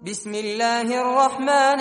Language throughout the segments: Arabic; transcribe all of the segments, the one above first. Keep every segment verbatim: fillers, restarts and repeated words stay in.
بسم الله الرحمن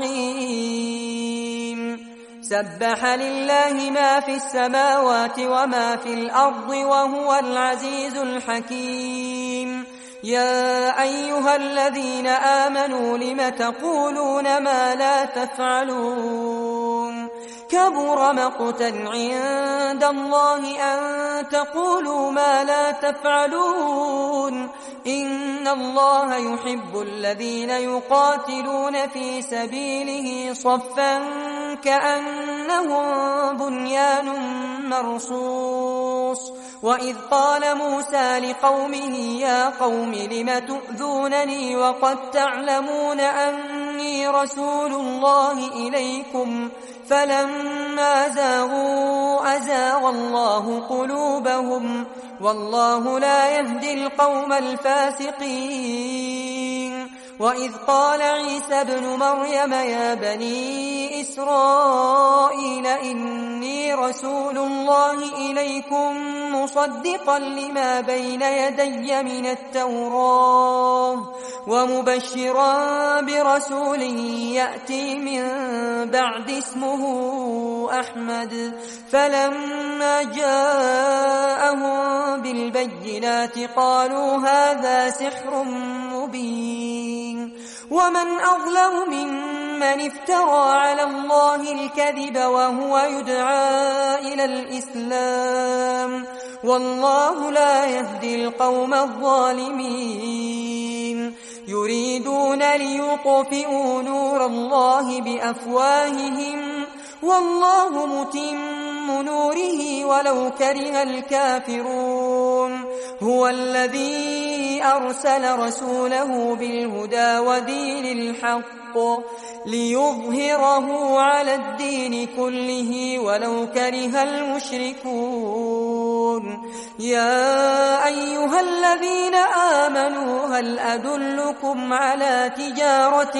الرحيم سبح لله ما في السماوات وما في الأرض وهو العزيز الحكيم يا أيها الذين آمنوا لم تقولون ما لا تفعلون كبر مقتا عند الله أن تقولوا ما لا تفعلون إن الله يحب الذين يقاتلون في سبيله صفا كأنهم بنيان مرصوص وإذ قال موسى لقومه يا قوم لم تؤذونني وقد تعلمون أني رسول الله إليكم فلما زاغوا أزاغ الله قلوبهم والله لا يهدي القوم الفاسقين وإذ قال عيسى ابن مريم يا بني إسرائيل إني رسول الله إليكم مصدقا لما بين يدي من التوراة ومبشرا برسول يأتي من بعد اسمه أحمد فلما جاءهم بالبينات قالوا هذا سحر مبين ومن أظلم ممن افترى على الله الكذب وهو يدعى إلى الإسلام والله لا يهدي القوم الظالمين يريدون ليطفئوا نور الله بأفواههم والله متم نوره ولو كره الكافرون هو الذي أرسل رسوله بالهدى ودين الحق ليظهره على الدين كله ولو كره المشركون يا أيها الذين آمنوا هل أدلكم على تجارة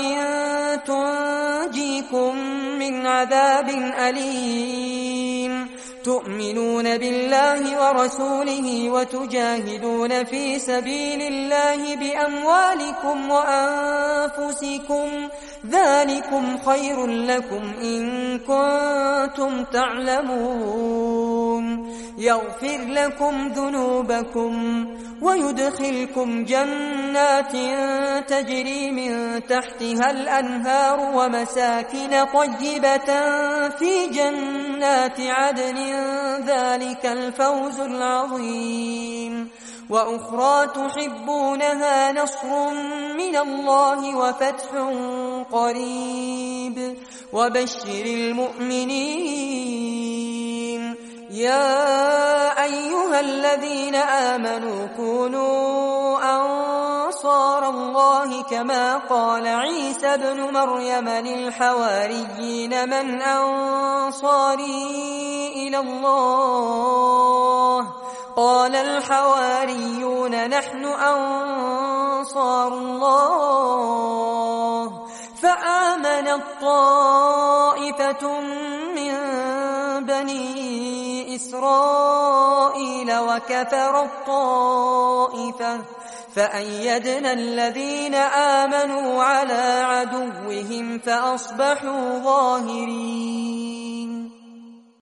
تنجيكم من عذاب أليم تؤمنون بالله ورسوله وتجاهدون في سبيل الله بأموالكم وأنفسكم ذلكم خير لكم إن كنتم تعلمون يغفر لكم ذنوبكم ويدخلكم جنات تجري من تحتها الأنهار ومساكن طيبة في جنات عدن ذلك الفوز العظيم وأخرى تحبونها نصر من الله وفتح قريب وبشر المؤمنين يا أيها الذين آمنوا كونوا أنصار الله كما قال عيسى ابن مريم للحواريين من أنصاري إلى الله قال الحواريون نحن أنصار الله فآمنت طائفة من بني إسرائيل وكفرت طائفة فأيدنا الذين آمنوا على عدوهم فأصبحوا ظاهرين